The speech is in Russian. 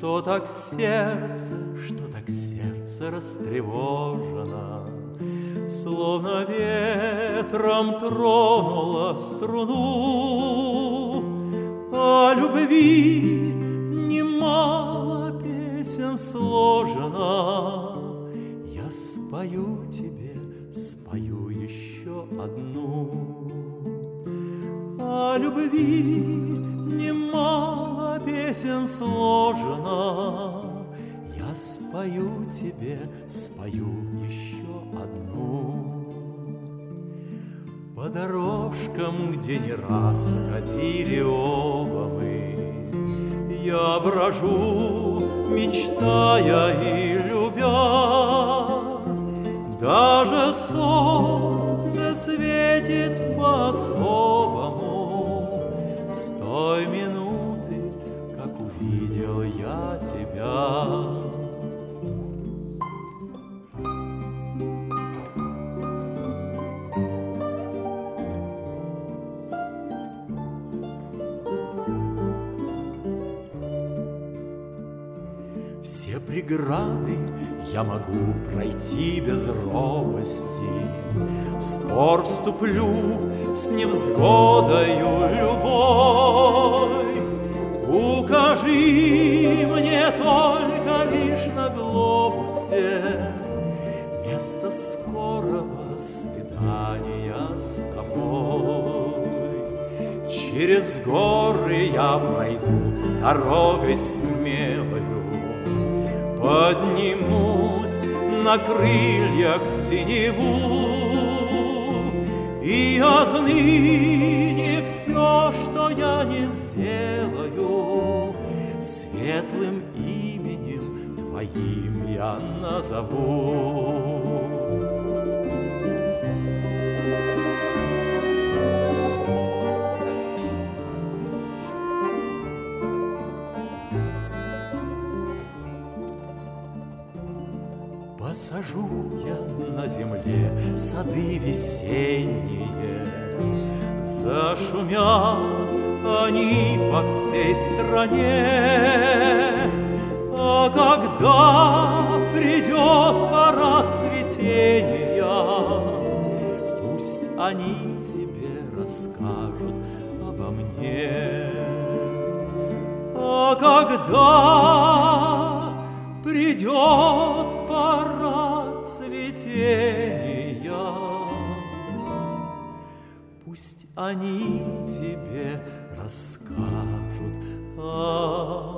что так сердце растревожено, словно ветром тронуло струну. О любви немало песен сложено, я спою тебе, спою еще одну. О любви немало песен сложено, я спою тебе, спою еще одну. По дорожкам, где не раз ходили оба мы, я брожу, мечтая и любя. Даже солнце светит по-особому с той минуты, как увидел я тебя. Все преграды я могу пройти без робости, в спор вступлю с невзгодою любой. Укажи мне только лишь на глобусе место скорого свидания с тобой. Через горы я пройду дорогой смелою, поднимусь на крыльях в синеву, и отныне все, что я не сделаю, светлым именем твоим я назову. Посажу я на земле сады весенние, зашумят они по всей стране. А когда придет пора цветения, пусть они тебе расскажут обо мне. А когда придет пора цветения, пусть они тебе расскажут